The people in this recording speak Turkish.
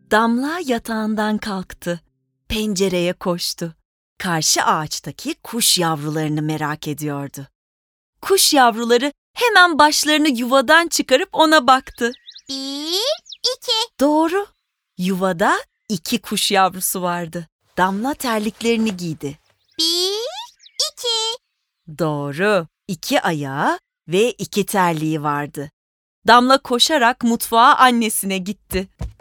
Damla yatağından kalktı. Pencereye koştu. Karşı ağaçtaki kuş yavrularını merak ediyordu. Kuş yavruları hemen başlarını yuvadan çıkarıp ona baktı. 1, 2. Doğru. Yuvada 2 kuş yavrusu vardı. Damla terliklerini giydi. 1, 2. Doğru. 2 ayağı ve 2 terliği vardı. Damla koşarak mutfağa annesine gitti.